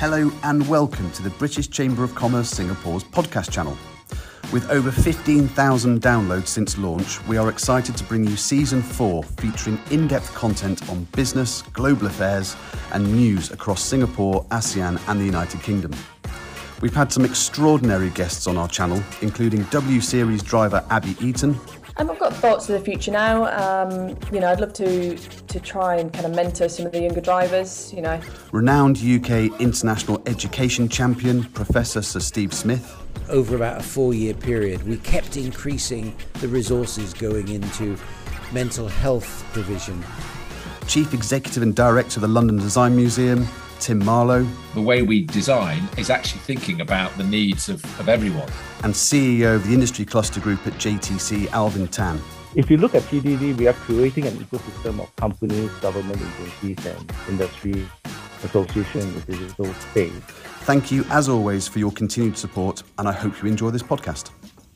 Hello and welcome to the British Chamber of Commerce Singapore's podcast channel. With over 15,000 downloads since launch, we are excited to bring you Season 4 featuring in-depth content on business, global affairs and news across Singapore, ASEAN and the United Kingdom. We've had some extraordinary guests on our channel, including W-Series driver Abby Eaton. I've got thoughts for the future now. I'd love to try and kind of mentor some of the younger drivers, Renowned UK international education champion, Professor Sir Steve Smith. Over about a 4-year period, we kept increasing the resources going into mental health provision. Chief Executive and Director of the London Design Museum, Tim Marlowe. The way we design is actually thinking about the needs of everyone. And CEO of the Industry Cluster Group at JTC, Alvin Tan. If you look at TDD, we are creating an ecosystem of companies, government agencies and industry associations in the digital space. Thank you, as always, for your continued support, and I hope you enjoy this podcast.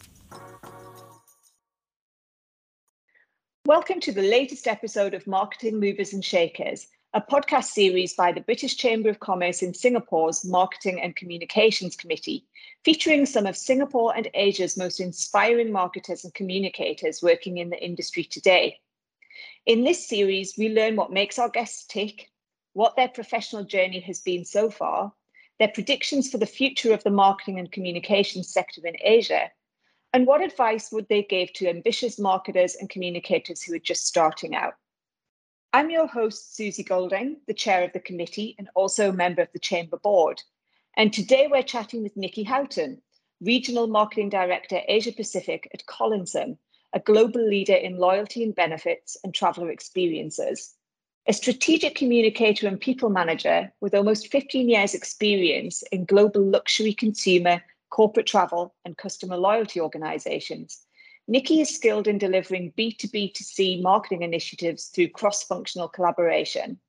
Welcome to the latest episode of Marketing Movers and Shakers, a podcast series by the British Chamber of Commerce in Singapore's Marketing and Communications Committee, featuring some of Singapore and Asia's most inspiring marketers and communicators working in the industry today. In this series, we learn what makes our guests tick, what their professional journey has been so far, their predictions for the future of the marketing and communications sector in Asia, and what advice would they give to ambitious marketers and communicators who are just starting out. I'm your host, Susie Golding, the chair of the committee and also a member of the Chamber Board. And today we're chatting with Nikki Houghton, Regional Marketing Director, Asia Pacific at Collinson, a global leader in loyalty and benefits and traveller experiences. A strategic communicator and people manager with almost 15 years experience in global luxury consumer, corporate travel and customer loyalty organisations. Nikki is skilled in delivering B2B2C marketing initiatives through cross-functional collaboration.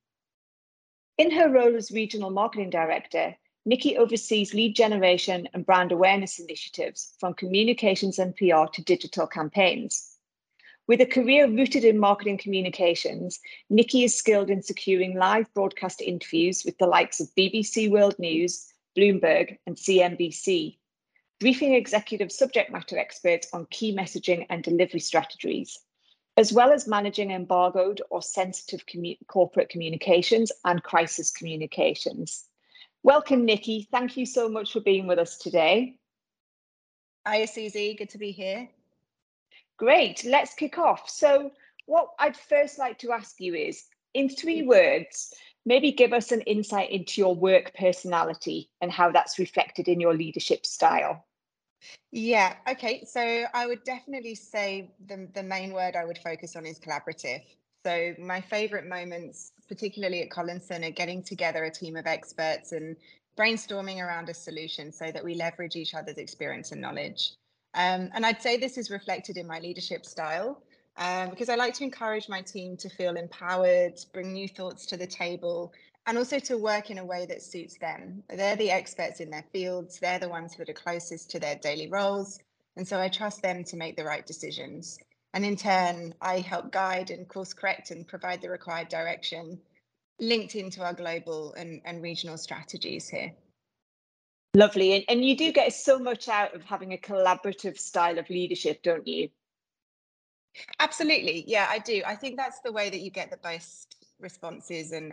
In her role as Regional Marketing Director, Nikki oversees lead generation and brand awareness initiatives from communications and PR to digital campaigns. With a career rooted in marketing communications, Nikki is skilled in securing live broadcast interviews with the likes of BBC World News, Bloomberg and CNBC, briefing executive subject matter experts on key messaging and delivery strategies, as well as managing embargoed or sensitive corporate communications and crisis communications. Welcome, Nikki. Thank you so much for being with us today. Hi, Susie. Good to be here. Great. Let's kick off. So what I'd first like to ask you is, in 3 words, maybe give us an insight into your work personality and how that's reflected in your leadership style. Yeah, okay. So I would definitely say the main word I would focus on is collaborative. So my favourite moments, particularly at Collinson, are getting together a team of experts and brainstorming around a solution so that we leverage each other's experience and knowledge. And I'd say this is reflected in my leadership style because I like to encourage my team to feel empowered, bring new thoughts to the table, and also to work in a way that suits them. They're the experts in their fields. They're the ones that are closest to their daily roles. And so I trust them to make the right decisions. And in turn, I help guide and course correct and provide the required direction linked into our global and regional strategies here. Lovely. And you do get so much out of having a collaborative style of leadership, don't you? Absolutely. Yeah, I do. I think that's the way that you get the best responses and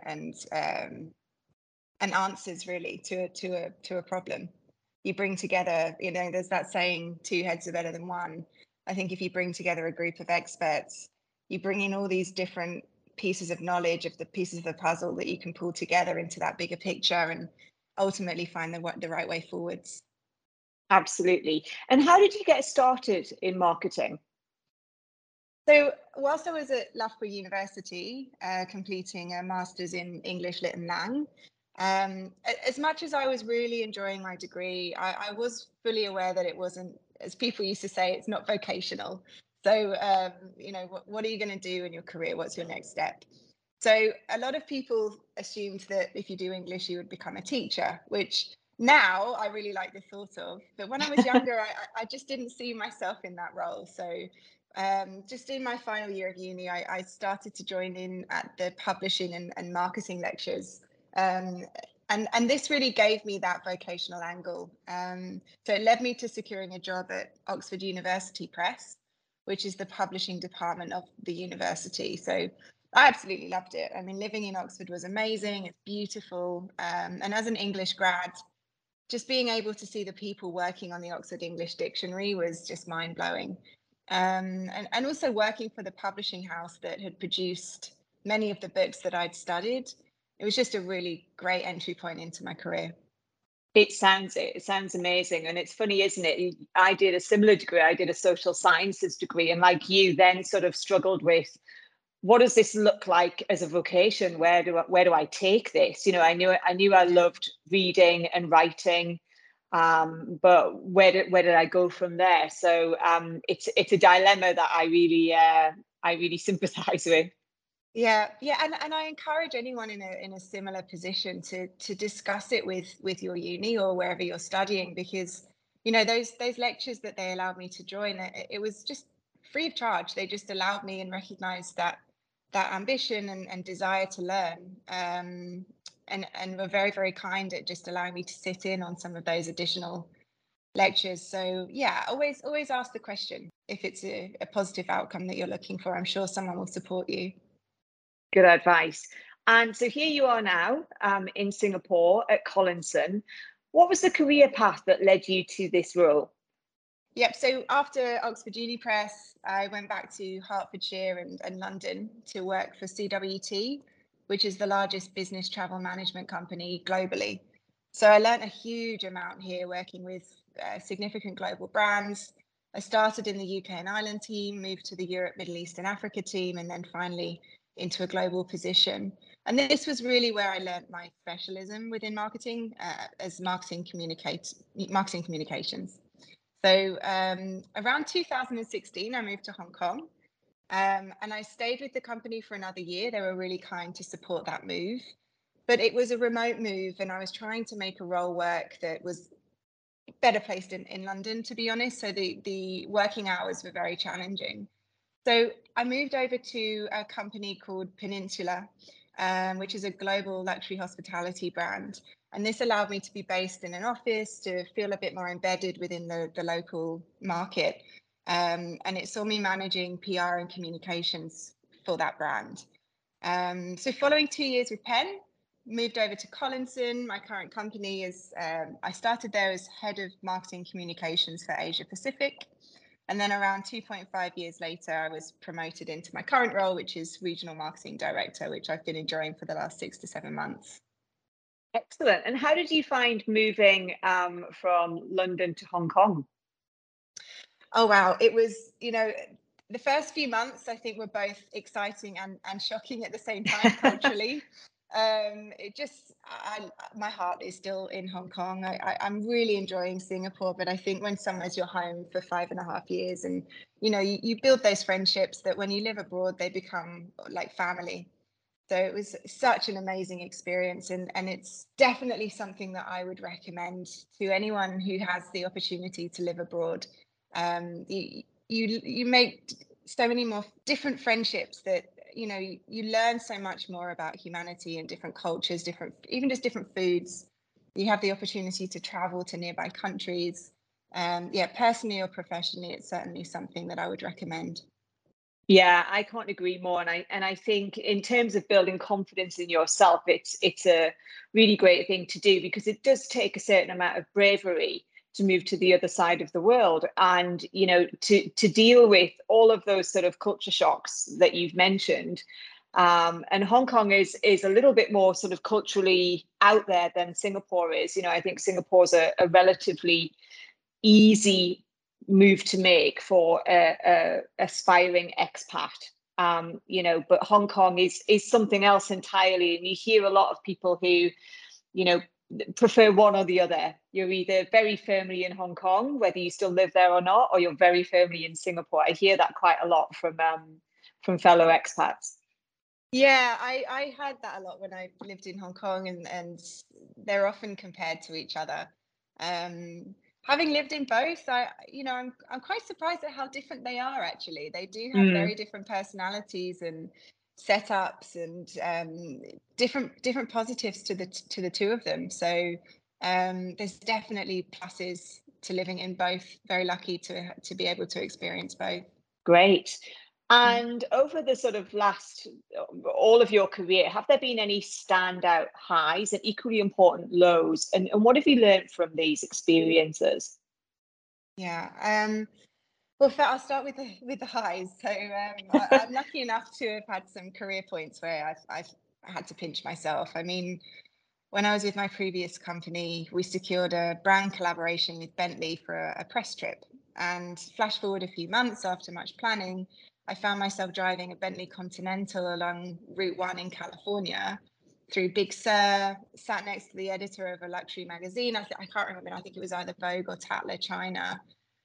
answers really to a problem. You bring together, there's that saying, 2 heads are better than 1. I think if you bring together a group of experts, you bring in all these different pieces of knowledge of the pieces of the puzzle that you can pull together into that bigger picture and ultimately find the right way forwards. Absolutely. And how did you get started in marketing? So whilst I was at Loughborough University, completing a master's in English Lit and Lang, as much as I was really enjoying my degree, I was fully aware that it wasn't, as people used to say, it's not vocational. So, what are you going to do in your career? What's your next step? So a lot of people assumed that if you do English, you would become a teacher, which now I really like the thought of. But when I was younger, I just didn't see myself in that role. So just in my final year of uni, I started to join in at the publishing and marketing lectures And this really gave me that vocational angle. So it led me to securing a job at Oxford University Press, which is the publishing department of the university. So I absolutely loved it. I mean, living in Oxford was amazing. It's beautiful. And as an English grad, just being able to see the people working on the Oxford English Dictionary was just mind-blowing. And also working for the publishing house that had produced many of the books that I'd studied. It was just a really great entry point into my career. It sounds amazing. And it's funny, isn't it? I did a similar degree. I did a social sciences degree, and like you, then sort of struggled with, what does this look like as a vocation? Where do I take this? You know, I knew I loved reading and writing, but where did I go from there? So it's a dilemma that I really sympathise with. Yeah, and I encourage anyone in a similar position to discuss it with your uni or wherever you're studying, because you know those lectures that they allowed me to join, it was just free of charge. They just allowed me and recognized that ambition and desire to learn, and were very, very kind at just allowing me to sit in on some of those additional lectures. So yeah, always ask the question if it's a positive outcome that you're looking for. I'm sure someone will support you. Good advice. And so here you are now in Singapore at Collinson. What was the career path that led you to this role? Yep, so after Oxford Uni Press, I went back to Hertfordshire and London to work for CWT, which is the largest business travel management company globally. So I learned a huge amount here working with significant global brands. I started in the UK and Ireland team, moved to the Europe, Middle East and Africa team, and then finally into a global position. And this was really where I learned my specialism within marketing as marketing communications. So around 2016, I moved to Hong Kong, and I stayed with the company for another year. They were really kind to support that move, but it was a remote move, and I was trying to make a role work that was better placed in London, to be honest. So the working hours were very challenging. So I moved over to a company called Peninsula, which is a global luxury hospitality brand. And this allowed me to be based in an office, to feel a bit more embedded within the local market. And it saw me managing PR and communications for that brand. So following 2 years with Penn, moved over to Collinson. My current company is, I started there as head of marketing communications for Asia Pacific. And then around 2.5 years later, I was promoted into my current role, which is regional marketing director, which I've been enjoying for the last 6 to 7 months. Excellent. And how did you find moving from London to Hong Kong? Oh, wow. It was, you know, the first few months, I think, were both exciting and shocking at the same time culturally. My heart is still in Hong Kong. I'm really enjoying Singapore, but I think when somewhere's your home for 5.5 years, and you know, you build those friendships that when you live abroad, they become like family. So it was such an amazing experience, and it's definitely something that I would recommend to anyone who has the opportunity to live abroad. You make so many more different friendships that, you know, you learn so much more about humanity and different cultures, even just different foods. You have the opportunity to travel to nearby countries. Personally or professionally, it's certainly something that I would recommend. Yeah, I can't agree more. And I think in terms of building confidence in yourself, it's a really great thing to do, because it does take a certain amount of bravery to move to the other side of the world, and you know, to deal with all of those sort of culture shocks that you've mentioned. And Hong Kong is a little bit more sort of culturally out there than Singapore is. You know, I think Singapore's a relatively easy move to make for a aspiring expat. You know, but Hong Kong is something else entirely, and you hear a lot of people who, you know, prefer one or the other. You're either very firmly in Hong Kong, whether you still live there or not, or you're very firmly in Singapore. I hear that quite a lot from fellow expats. Yeah, I heard that a lot when I lived in Hong Kong, and they're often compared to each other. Having lived in both, I'm quite surprised at how different they are. Actually, they do have very different personalities, and setups and different positives to the two of them. So there's definitely pluses to living in both. Very lucky to be able to experience both. Great. And over the sort of all of your career, have there been any standout highs and equally important lows? And what have you learned from these experiences? Yeah. Well, I'll start with the highs. So I'm lucky enough to have had some career points where I've had to pinch myself. I mean, when I was with my previous company, we secured a brand collaboration with Bentley for a press trip. And flash forward a few months after much planning, I found myself driving a Bentley Continental along Route 1 in California through Big Sur, sat next to the editor of a luxury magazine. I can't remember. I think it was either Vogue or Tatler China.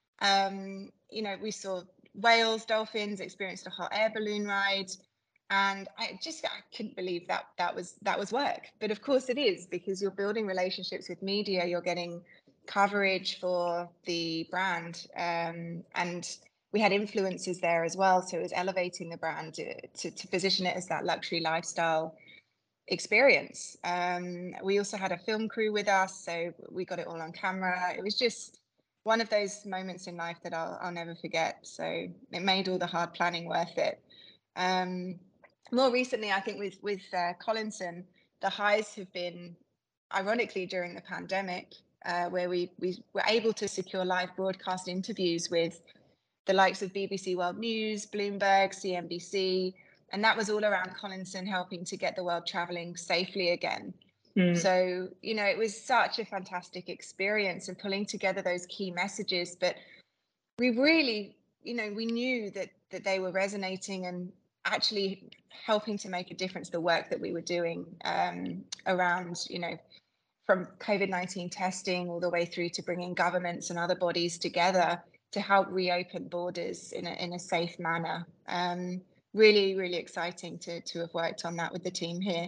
We saw whales, dolphins, experienced a hot air balloon ride. And I couldn't believe that was work. But of course it is, because you're building relationships with media, you're getting coverage for the brand. And we had influencers there as well. So it was elevating the brand to position it as that luxury lifestyle experience. We also had a film crew with us, so we got it all on camera. It was just one of those moments in life that I'll never forget. So it made all the hard planning worth it. More recently, I think with Collinson, the highs have been, ironically, during the pandemic, where we were able to secure live broadcast interviews with the likes of BBC World News, Bloomberg, CNBC, and that was all around Collinson helping to get the world traveling safely again. So, it was such a fantastic experience and pulling together those key messages. But we really, we knew that they were resonating and actually helping to make a difference, the work that we were doing around, from COVID-19 testing all the way through to bringing governments and other bodies together to help reopen borders in a safe manner. Really, really exciting to have worked on that with the team here.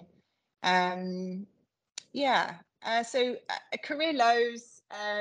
So career lows,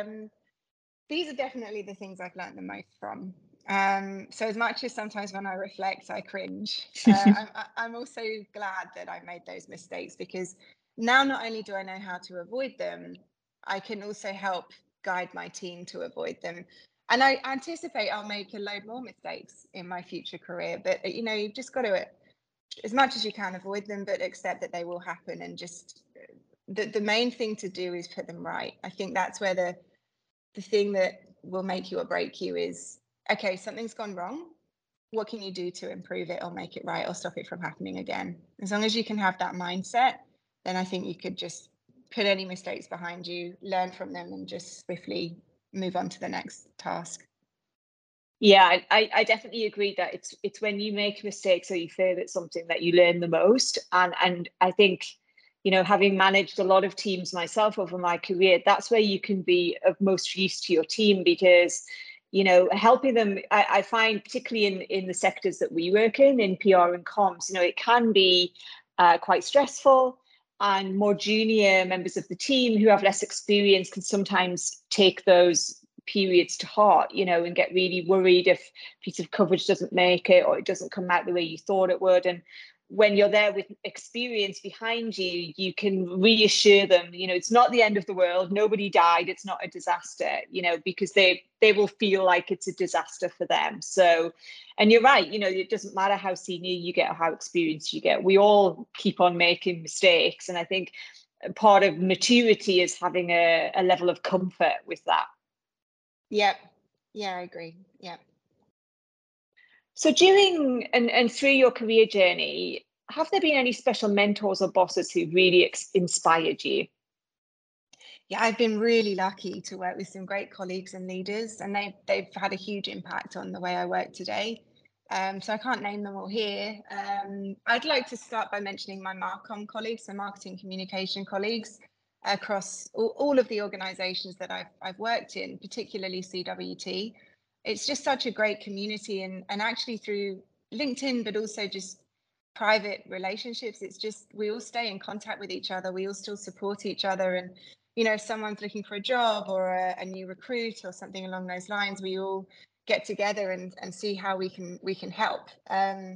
these are definitely the things I've learned the most from. So as much as sometimes when I reflect, I cringe, I'm also glad that I made those mistakes, because now not only do I know how to avoid them, I can also help guide my team to avoid them. And I anticipate I'll make a load more mistakes in my future career, but you've just got to, as much as you can, avoid them, but accept that they will happen. And just the main thing to do is put them right. I think that's where the thing that will make you or break you is, okay, something's gone wrong. What can you do to improve it or make it right or stop it from happening again? As long as you can have that mindset, then I think you could just put any mistakes behind you, learn from them, and just swiftly move on to the next task. Yeah, I definitely agree that it's when you make mistakes or you fail at something that you learn the most. And I think, having managed a lot of teams myself over my career, that's where you can be of most use to your team, because, helping them, I find particularly in the sectors that we work in PR and comms, it can be quite stressful. And more junior members of the team who have less experience can sometimes take those periods to heart, and get really worried if a piece of coverage doesn't make it or it doesn't come out the way you thought it would. And when you're there with experience behind you, you can reassure them, it's not the end of the world. Nobody died. It's not a disaster, because they will feel like it's a disaster for them. So, and you're right, it doesn't matter how senior you get or how experienced you get. We all keep on making mistakes. And I think part of maturity is having a level of comfort with that. Yep. Yeah, I agree. Yeah. So during and through your career journey, have there been any special mentors or bosses who really inspired you? Yeah, I've been really lucky to work with some great colleagues and leaders, and they've had a huge impact on the way I work today. So I can't name them all here. I'd like to start by mentioning my Marcom colleagues, so marketing communication colleagues, across all of the organizations that I've worked in, particularly CWT. It's just such a great community, and actually through LinkedIn, but also just private relationships, it's just, we all stay in contact with each other. We all still support each other. And, if someone's looking for a job or a new recruit or something along those lines, we all get together and see how we can help.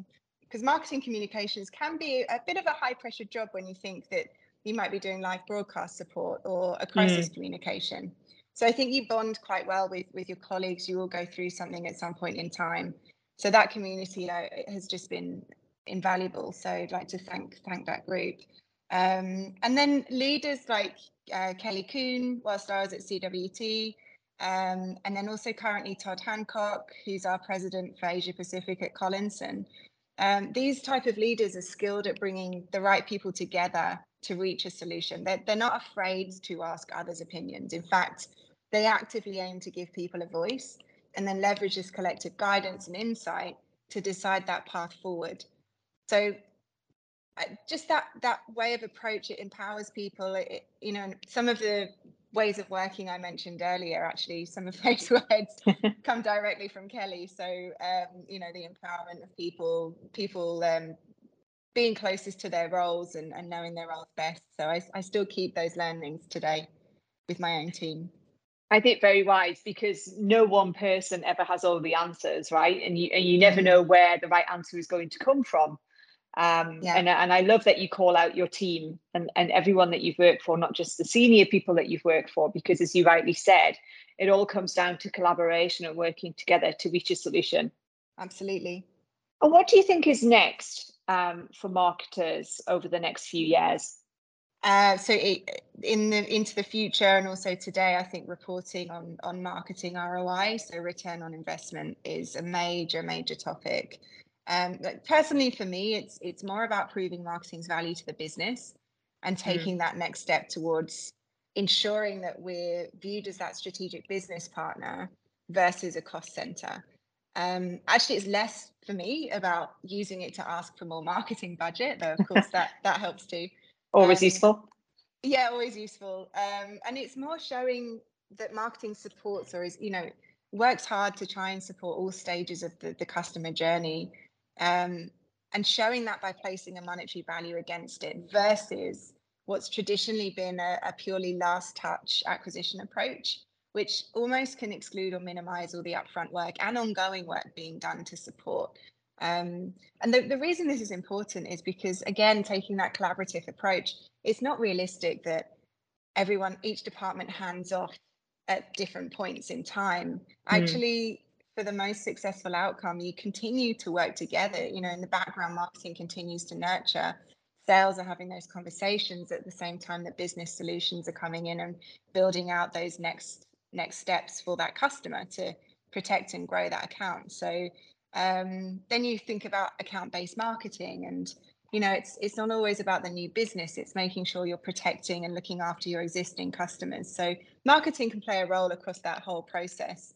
because marketing communications can be a bit of a high pressure job when you think that you might be doing live broadcast support or a crisis communication. So I think you bond quite well with your colleagues. You all go through something at some point in time. So that community has just been invaluable. So I'd like to thank that group. And then leaders like Kelly Kuhn, whilst I was at CWT, and then also currently Todd Hancock, who's our president for Asia Pacific at Collinson. These type of leaders are skilled at bringing the right people together to reach a solution. They're not afraid to ask others' opinions. In fact, they actively aim to give people a voice and then leverage this collective guidance and insight to decide that path forward. So just that way of approach, it empowers people. Some of the ways of working I mentioned earlier, actually, some of those words come directly from Kelly. So, the empowerment of people being closest to their roles and knowing their roles best. So I still keep those learnings today with my own team. I think very wise, because no one person ever has all the answers, right? And you never know where the right answer is going to come from. And I love that you call out your team and everyone that you've worked for, not just the senior people that you've worked for, because as you rightly said, it all comes down to collaboration and working together to reach a solution. Absolutely. And what do you think is next for marketers over the next few years? Into the future and also today, I think reporting on marketing ROI, so return on investment, is a major topic. Personally, for me, it's more about proving marketing's value to the business and taking that next step towards ensuring that we're viewed as that strategic business partner versus a cost center. Actually, it's less for me about using it to ask for more marketing budget, though of course that helps too. Always useful. Yeah, always useful. And it's more showing that marketing supports works hard to try and support all stages of the customer journey, and showing that by placing a monetary value against it versus what's traditionally been a purely last touch acquisition approach, which almost can exclude or minimize all the upfront work and ongoing work being done to support. And the reason this is important is because, again, taking that collaborative approach, it's not realistic that each department hands off at different points in time. Actually, for the most successful outcome, you continue to work together. In the background, marketing continues to nurture. Sales are having those conversations at the same time that business solutions are coming in and building out those next steps for that customer to protect and grow that account. So then you think about account-based marketing, and it's not always about the new business. It's making sure you're protecting and looking after your existing customers. So marketing can play a role across that whole process.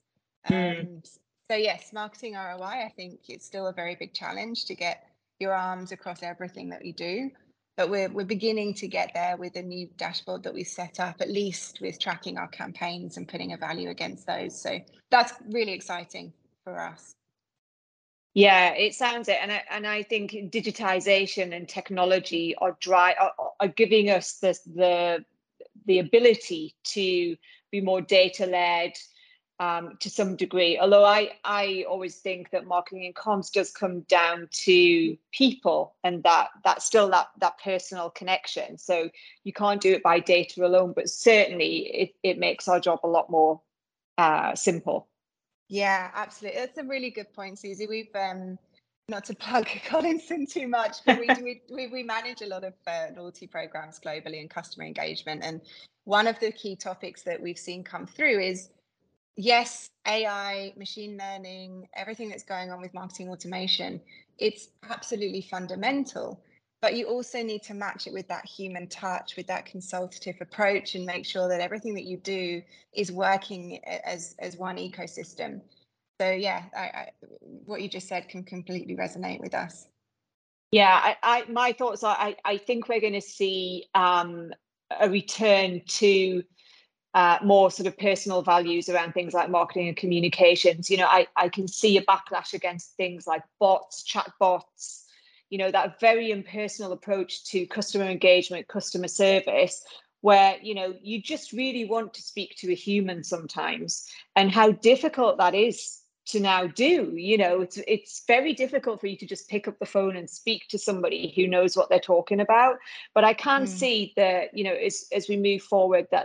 So yes, marketing ROI, I think it's still a very big challenge to get your arms across everything that we do. But we're beginning to get there with a new dashboard that we set up, at least with tracking our campaigns and putting a value against those. So that's really exciting for us. Yeah, it sounds it, and I think digitization and technology are giving us the ability to be more data led to some degree. Although I always think that marketing and comms does come down to people, and that's still that personal connection. So you can't do it by data alone, but certainly it makes our job a lot more simple. Yeah, absolutely. That's a really good point, Susie. We've not to plug Collinson too much, but we manage a lot of loyalty programs globally and customer engagement. And one of the key topics that we've seen come through is, yes, AI, machine learning, everything that's going on with marketing automation, it's absolutely fundamental. But you also need to match it with that human touch, with that consultative approach, and make sure that everything that you do is working as one ecosystem. So yeah, what you just said can completely resonate with us. Yeah, my thoughts are I think we're going to see a return to more sort of personal values around things like marketing and communications. I can see a backlash against things like bots, chat bots, that very impersonal approach to customer engagement, customer service, where, you just really want to speak to a human sometimes, and how difficult that is to now do. It's very difficult for you to just pick up the phone and speak to somebody who knows what they're talking about. But I can see that, as we move forward, that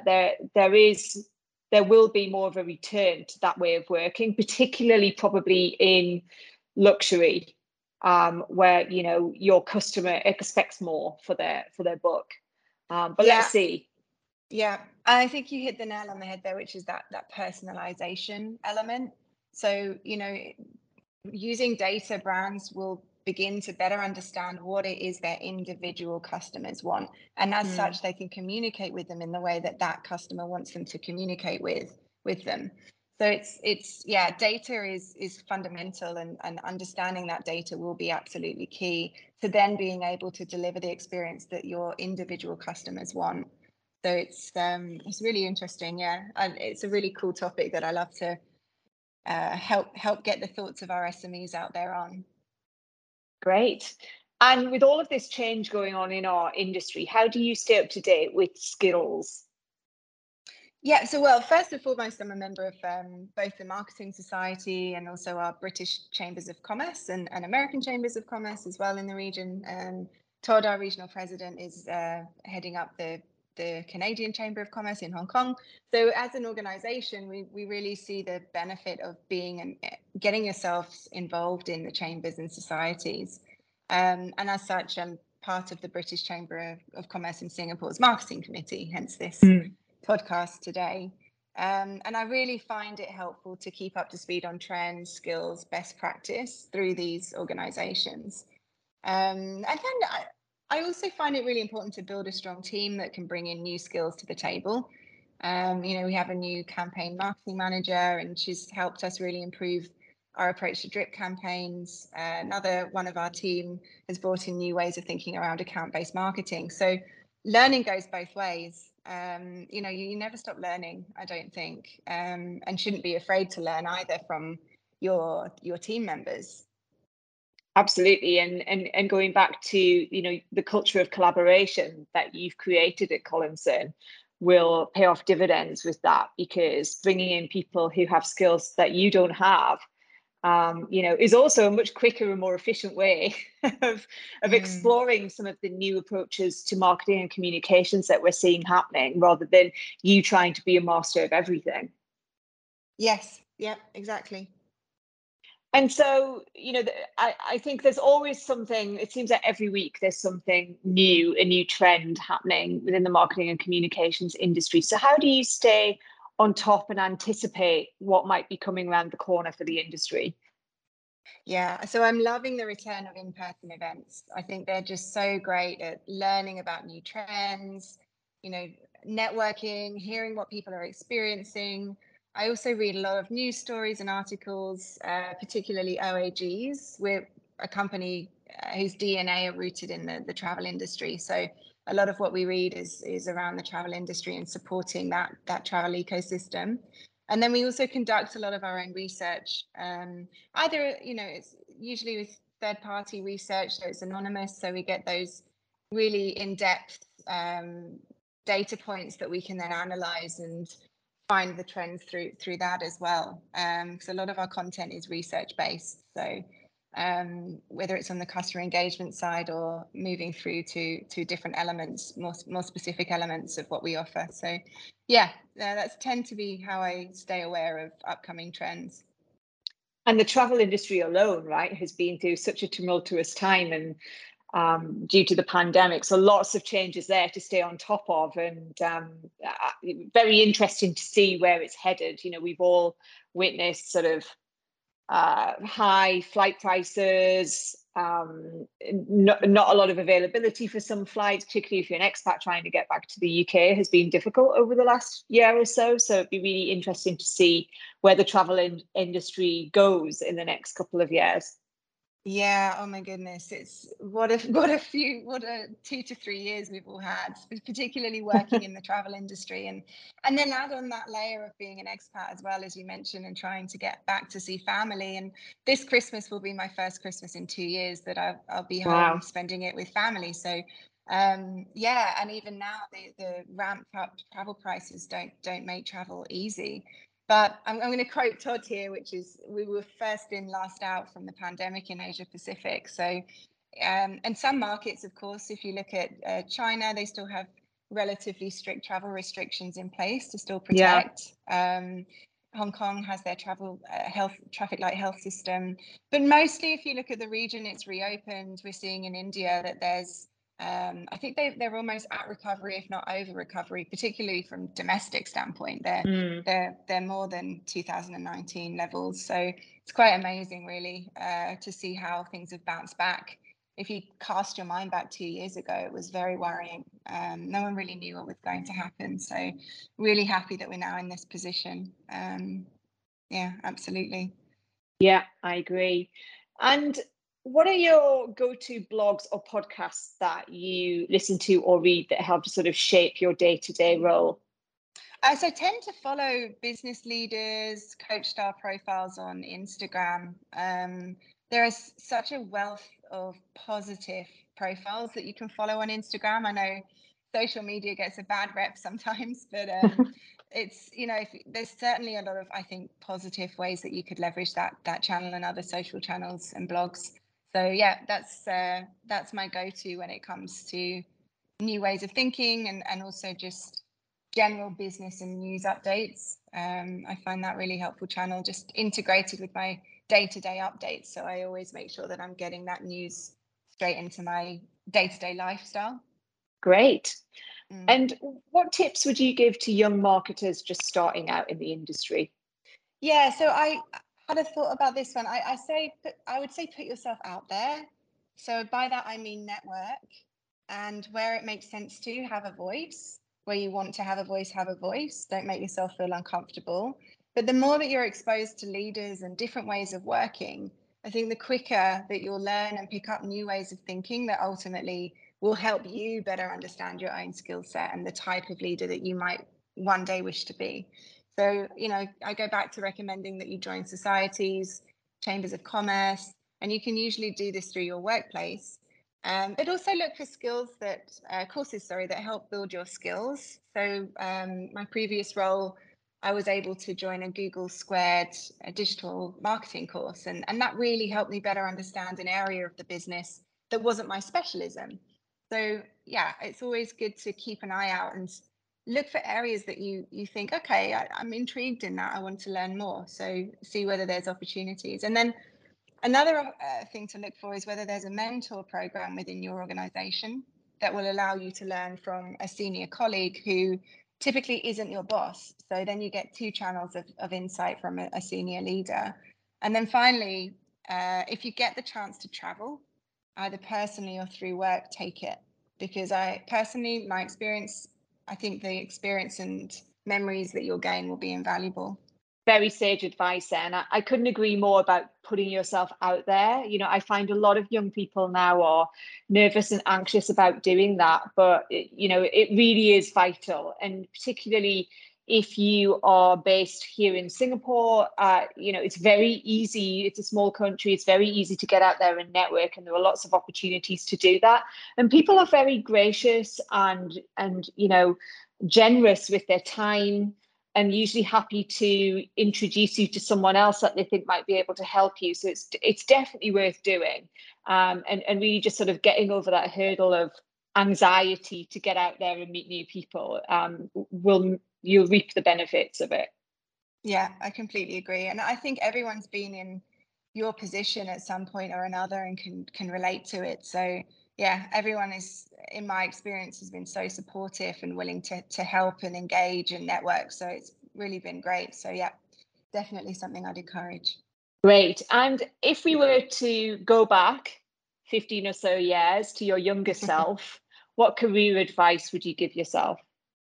there will be more of a return to that way of working, particularly probably in luxury, where your customer expects more for their book. But let's see. Yeah, I think you hit the nail on the head there, which is that personalization element. So, using data, brands will begin to better understand what it is their individual customers want. And as such, they can communicate with them in the way that customer wants them to communicate with them. So data is fundamental, and understanding that data will be absolutely key to then being able to deliver the experience that your individual customers want. So it's really interesting, and it's a really cool topic that I love to help get the thoughts of our SMEs out there on. Great. And with all of this change going on in our industry, how do you stay up to date with skills? Yeah, so well, first and foremost, I'm a member of both the Marketing Society and also our British Chambers of Commerce and American Chambers of Commerce as well in the region. Todd, our regional president, is heading up the Canadian Chamber of Commerce in Hong Kong. So as an organization, we really see the benefit of getting yourselves involved in the chambers and societies. And as such, I'm part of the British Chamber of Commerce in Singapore's marketing committee, hence this podcast today. And I really find it helpful to keep up to speed on trends, skills, best practice through these organizations. And then I also find it really important to build a strong team that can bring in new skills to the table. We have a new campaign marketing manager, and she's helped us really improve our approach to drip campaigns. Another one of our team has brought in new ways of thinking around account-based marketing. So learning goes both ways. You never stop learning, I don't think, and shouldn't be afraid to learn either from your team members. Absolutely. And going back to, the culture of collaboration that you've created at Collinson will pay off dividends with that, because bringing in people who have skills that you don't have, is also a much quicker and more efficient way of exploring some of the new approaches to marketing and communications that we're seeing happening, rather than you trying to be a master of everything. Yes. Yeah, exactly. And so, I think there's always something, it seems like every week there's something new, a new trend happening within the marketing and communications industry. So how do you stay on top and anticipate what might be coming around the corner for the industry? Yeah, so I'm loving the return of in-person events. I think they're just so great at learning about new trends, networking, hearing what people are experiencing. I also read a lot of news stories and articles, particularly OAGs. We're a company whose DNA are rooted in the travel industry. So a lot of what we read is around the travel industry and supporting that travel ecosystem. And then we also conduct a lot of our own research. Either, it's usually with third-party research, so it's anonymous. So we get those really in-depth data points that we can then analyze and find the trends through that as well. Because a lot of our content is research-based. So whether it's on the customer engagement side or moving through to different elements, more specific elements of what we offer. So that's tend to be how I stay aware of upcoming trends. And the travel industry alone, right, has been through such a tumultuous time, and due to the pandemic, so lots of changes there to stay on top of, and very interesting to see where it's headed. We've all witnessed sort of high flight prices, not a lot of availability for some flights, particularly if you're an expat trying to get back to the UK, has been difficult over the last year or so. So it'd be really interesting to see where the travel industry goes in the next couple of years. Yeah, oh my goodness, it's what a 2 to 3 years we've all had, particularly working in the travel industry, and then add on that layer of being an expat as well, as you mentioned, and trying to get back to see family. And this Christmas will be my first Christmas in 2 years that I'll be home spending it with family. So and even now the ramped up travel prices don't make travel easy. But I'm going to quote Todd here, which is, we were first in, last out from the pandemic in Asia Pacific. So, and some markets, of course, if you look at China, they still have relatively strict travel restrictions in place to still protect. Hong Kong has their traffic light health system. But mostly, if you look at the region, it's reopened. We're seeing in India that there's I think they're almost at recovery, if not over recovery, particularly from domestic standpoint. They're more than 2019 levels. So it's quite amazing, really, to see how things have bounced back. If you cast your mind back 2 years ago, it was very worrying. No one really knew what was going to happen. So really happy that we're now in this position. Yeah, absolutely. Yeah, I agree. And what are your go-to blogs or podcasts that you listen to or read that help to sort of shape your day-to-day role? So I tend to follow business leaders, coach style profiles on Instagram. There is such a wealth of positive profiles that you can follow on Instagram. I know social media gets a bad rep sometimes, but it's, there's certainly a lot of, I think, positive ways that you could leverage that channel and other social channels and blogs. So yeah, that's my go-to when it comes to new ways of thinking and also just general business and news updates. I find that really helpful channel, just integrated with my day-to-day updates. So I always make sure that I'm getting that news straight into my day-to-day lifestyle. Great. And what tips would you give to young marketers just starting out in the industry? Yeah, so I had a thought about this one. I would say put yourself out there. So by that, I mean network, and where it makes sense to have a voice. Where you want to have a voice, have a voice. Don't make yourself feel uncomfortable. But the more that you're exposed to leaders and different ways of working, I think the quicker that you'll learn and pick up new ways of thinking that ultimately will help you better understand your own skill set and the type of leader that you might one day wish to be. So, I go back to recommending that you join societies, chambers of commerce, and you can usually do this through your workplace. But also look for courses that help build your skills. So my previous role, I was able to join a Google Squared digital marketing course. And that really helped me better understand an area of the business that wasn't my specialism. So yeah, it's always good to keep an eye out and look for areas that you think, okay, I'm intrigued in that. I want to learn more. So see whether there's opportunities. And then another thing to look for is whether there's a mentor program within your organization that will allow you to learn from a senior colleague who typically isn't your boss. So then you get two channels of insight from a senior leader. And then finally, if you get the chance to travel, either personally or through work, take it. Because my experience, I think the experience and memories that you'll gain will be invaluable. Very sage advice there. And I couldn't agree more about putting yourself out there. I find a lot of young people now are nervous and anxious about doing that, but it really is vital. And particularly if you are based here in Singapore, it's very easy. It's a small country. It's very easy to get out there and network, and there are lots of opportunities to do that. And people are very gracious and generous with their time, and usually happy to introduce you to someone else that they think might be able to help you. So it's definitely worth doing, and really just sort of getting over that hurdle of anxiety to get out there and meet new people. You'll reap the benefits of it. Yeah, I completely agree, and I think everyone's been in your position at some point or another and can relate to it. So yeah, everyone is, in my experience, has been so supportive and willing to help and engage and network. So it's really been great. So yeah, definitely something I'd encourage. Great. And if we were to go back 15 or so years to your younger self, what career advice would you give yourself?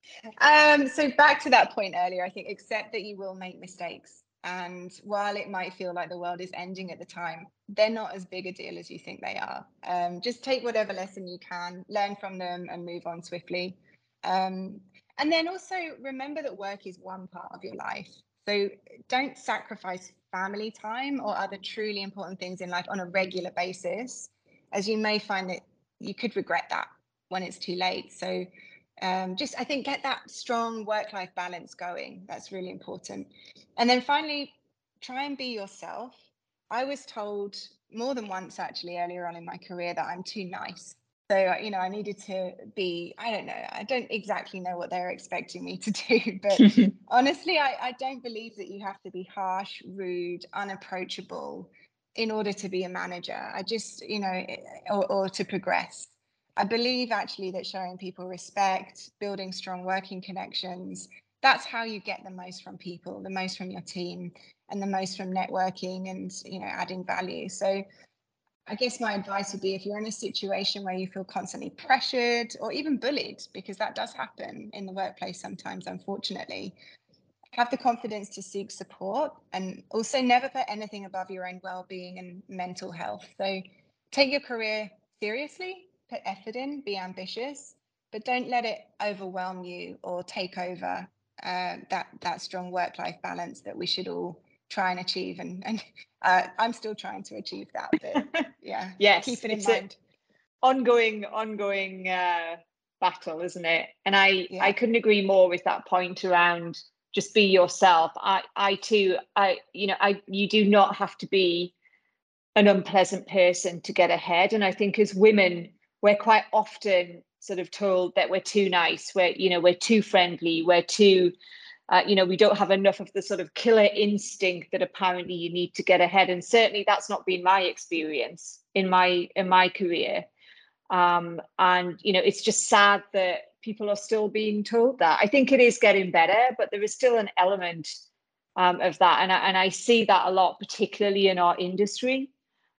So back to that point earlier, I think accept that you will make mistakes. And while it might feel like the world is ending at the time, they're not as big a deal as you think they are. Just take whatever lesson you can, learn from them and move on swiftly. And then also remember that work is one part of your life. So don't sacrifice family time or other truly important things in life on a regular basis, as you may find that you could regret that when it's too late. So just, I think, get that strong work-life balance going. That's really important. And then finally, try and be yourself. I was told more than once, actually, earlier on in my career that I'm too nice. So, I needed to be, I don't know, I don't exactly know what they're expecting me to do, but honestly, I don't believe that you have to be harsh, rude, unapproachable in order to be a manager. I just, or to progress. I believe actually that showing people respect, building strong working connections, that's how you get the most from people, the most from your team, and the most from networking and, adding value. So I guess my advice would be, if you're in a situation where you feel constantly pressured or even bullied, because that does happen in the workplace sometimes, unfortunately, have the confidence to seek support, and also never put anything above your own well-being and mental health. So take your career seriously, put effort in, be ambitious, but don't let it overwhelm you or take over that strong work-life balance that we should all try and achieve. And I'm still trying to achieve that, but yeah, yes, keep it in mind. Ongoing battle, isn't it? And I couldn't agree more with that point around just be yourself. I too, you do not have to be an unpleasant person to get ahead. And I think as women, we're quite often sort of told that we're too nice, we're too friendly, we're too, we don't have enough of the sort of killer instinct that apparently you need to get ahead. And certainly that's not been my experience in my career. And, it's just sad that people are still being told that. I think it is getting better, but there is still an element of that. And I see that a lot, particularly in our industry,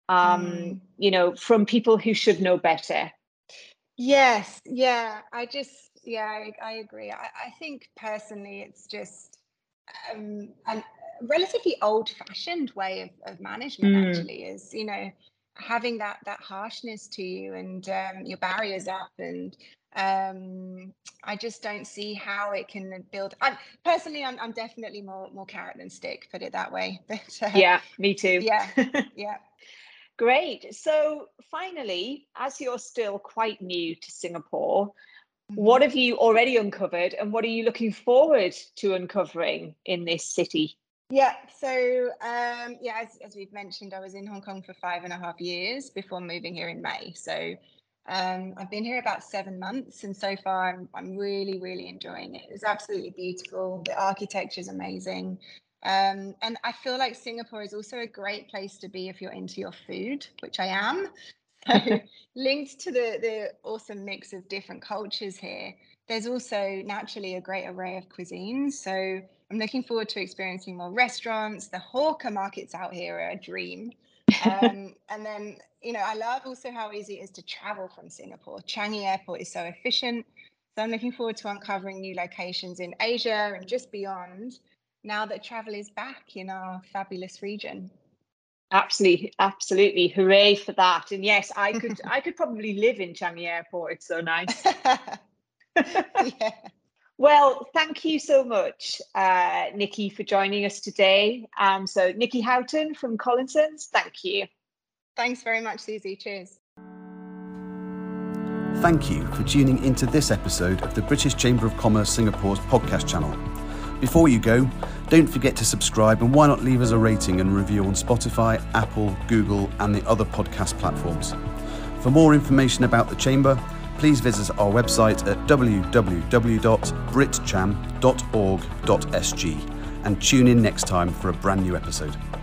from people who should know better. Yes. Yeah. I agree. I think personally, it's just a relatively old-fashioned way of management, actually, is, having that harshness to you and your barriers up. And I just don't see how it can build. I'm definitely more carrot than stick, put it that way. But yeah, me too. Yeah. Great. So finally, as you're still quite new to Singapore, what have you already uncovered, and what are you looking forward to uncovering in this city? Yeah, so as we've mentioned, I was in Hong Kong for 5.5 years before moving here in May. So I've been here about 7 months, and so far I'm really, really enjoying it. It's absolutely beautiful. The architecture is amazing. And I feel like Singapore is also a great place to be if you're into your food, which I am. So linked to the awesome mix of different cultures here, there's also naturally a great array of cuisines. So I'm looking forward to experiencing more restaurants. The hawker markets out here are a dream. And then, I love also how easy it is to travel from Singapore. Changi Airport is so efficient. So I'm looking forward to uncovering new locations in Asia and just beyond, now that travel is back in our fabulous region. Absolutely. Hooray for that. And yes, I could probably live in Changi Airport. It's so nice. Yeah. Well, thank you so much, Nikki, for joining us today. So Nikki Houghton from Collinson's, thank you. Thanks very much, Susie. Cheers. Thank you for tuning into this episode of the British Chamber of Commerce Singapore's podcast channel. Before you go, don't forget to subscribe, and why not leave us a rating and review on Spotify, Apple, Google and the other podcast platforms. For more information about the Chamber, please visit our website at www.britcham.org.sg and tune in next time for a brand new episode.